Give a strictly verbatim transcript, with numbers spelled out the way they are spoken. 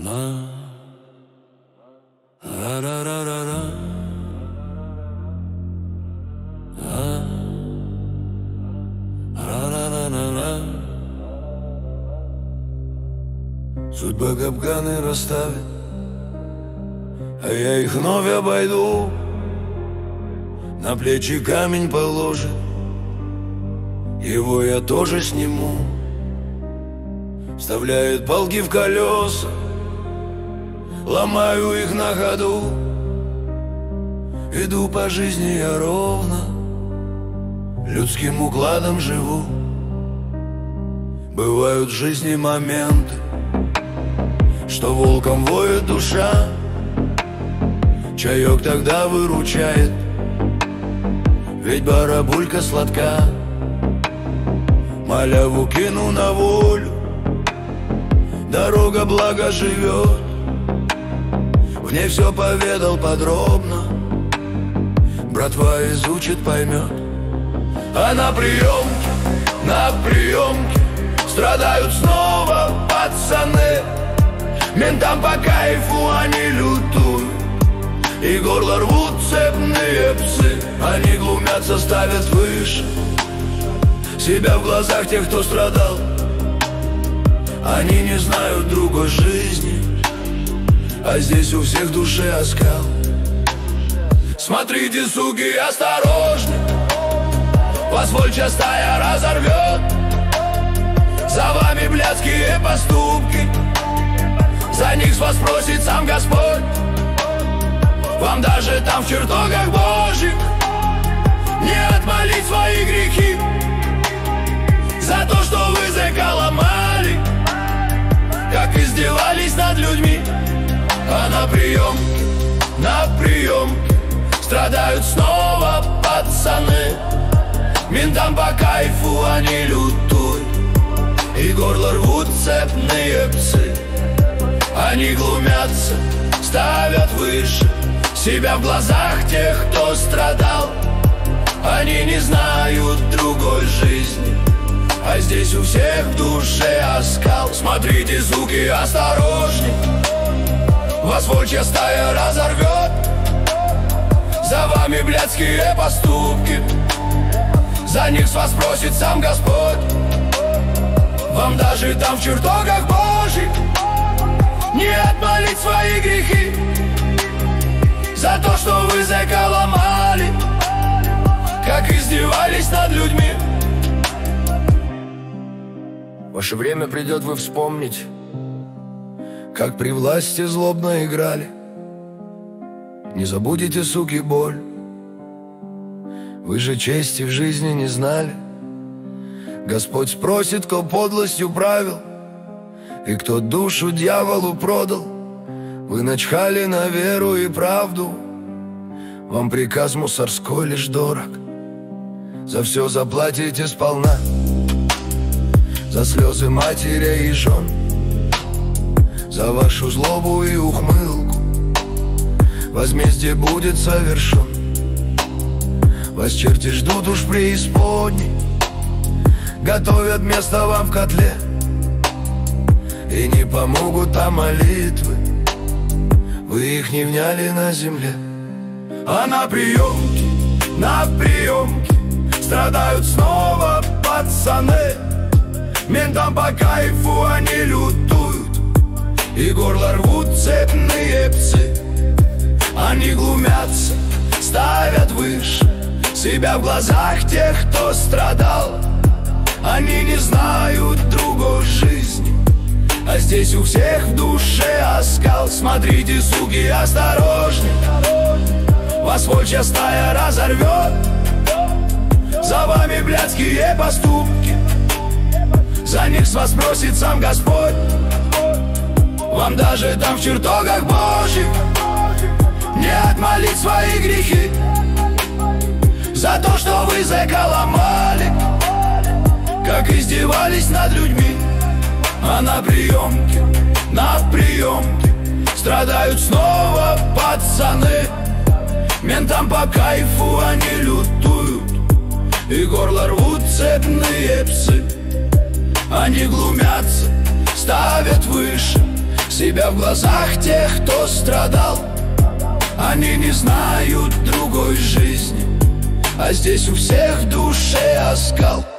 Судьба капканы расставит, а я их вновь обойду. На плечи камень положит, его я тоже сниму. Вставляет палки в колеса, ломаю их на ходу. Иду по жизни я ровно, людским укладом живу. Бывают в жизни моменты, что волком воет душа. Чаек тогда выручает, ведь барабулька сладка. Маляву кину на волю, дорога благо живет. В ней все поведал подробно, братва изучит, поймет. А на приемке, на приемке страдают снова пацаны. Ментам по кайфу они лютуют, и горло рвут цепные псы. Они глумятся, ставят выше себя в глазах тех, кто страдал. Они не знают другой жизни, а здесь у всех в душе оскал. Смотрите, суки, осторожней, вас волчья стая разорвет. За вами блядские поступки, за них с вас просит сам Господь. Вам даже там в чертогах Божьих не отмолить свои грехи за то, что вы языка ломали, как издевались над людьми. А на приемке, на приемке страдают снова пацаны. Ментам по кайфу они лютуют, и горло рвут цепные псы. Они глумятся, ставят выше себя в глазах тех, кто страдал. Они не знают другой жизни, а здесь у всех в душе оскал. Смотрите, суки, осторожней, вас волчья стая разорвет. За вами блядские поступки, за них с вас просит сам Господь. Вам даже там в чертогах Божьих не отмолить свои грехи за то, что вы языка ломали, как издевались над людьми. Ваше время придет, вы вспомните, как при власти злобно играли. Не забудете, суки, боль. Вы же чести в жизни не знали. Господь спросит, кто подлостью правил и кто душу дьяволу продал. Вы начхали на веру и правду, вам приказ мусорской лишь дорог. За все заплатите сполна, за слезы матерей и жен, за вашу злобу и ухмылку возмездие будет совершен. Вас черти ждут уж преисподней, готовят место вам в котле, и не помогут там молитвы, вы их не вняли на земле. А на приемке, на приемке страдают снова пацаны. Ментам по кайфу они лютуют, и горло рвут цепные псы. Они глумятся, ставят выше себя в глазах тех, кто страдал. Они не знают другой жизни, а здесь у всех в душе оскал. Смотрите, суки, осторожней, вас волчья стая разорвет. За вами блядские поступки, за них с вас просит сам Господь. Вам даже там в чертогах Божьих не отмолить свои грехи за то, что вы языка ломали, как издевались над людьми. А на приемке, на приемке страдают снова пацаны. Ментам по кайфу они лютуют, и горло рвут цепные псы. Они глумятся, ставят выше себя в глазах тех, кто страдал. Они не знают другой жизни, а здесь у всех в душе оскал.